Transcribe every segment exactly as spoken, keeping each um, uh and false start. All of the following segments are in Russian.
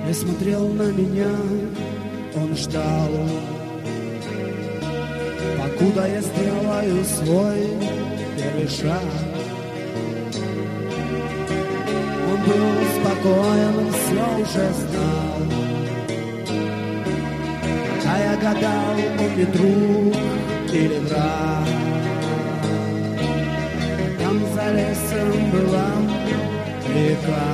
И смотрел на меня, он ждал, покуда я сделаю свой первый шаг. Он был спокоен, он все уже знал, а я гадал, он ли друг или враг. Там за лесом была река,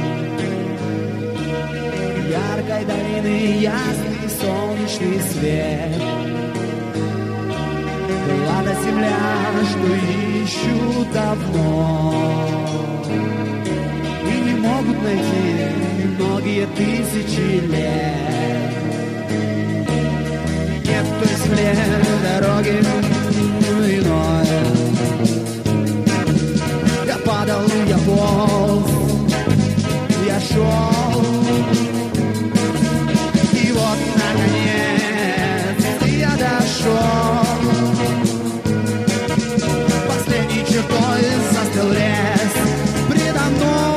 яркой долины ясный солнечный свет. Была та земля, что ищу давно и не могут найти многие тысячи лет. Нет той земле дороги иной. Я падал, я полз, я шел, и вот наконец я дошел. Последней чертой застыл лес предо мной.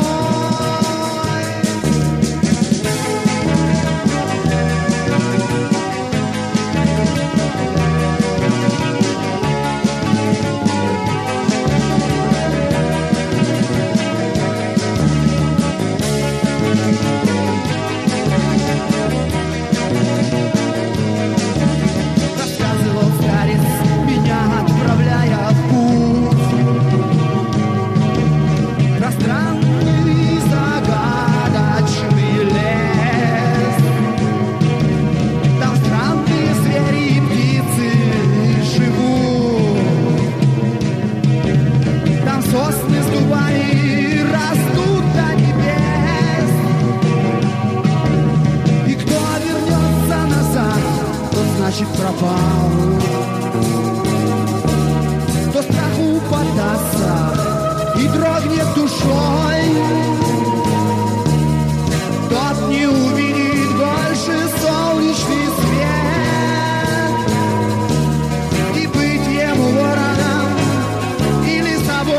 Значит, пропал, кто страху поддастся и дрогнет душой, тот не увидит больше солнечный свет, и быть ему вороном или собой.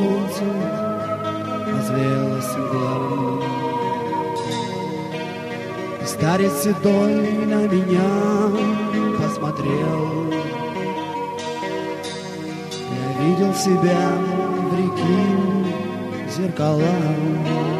солнце развеялась мгла. И старец седой на меня посмотрел. Я видел себя в реке зеркала.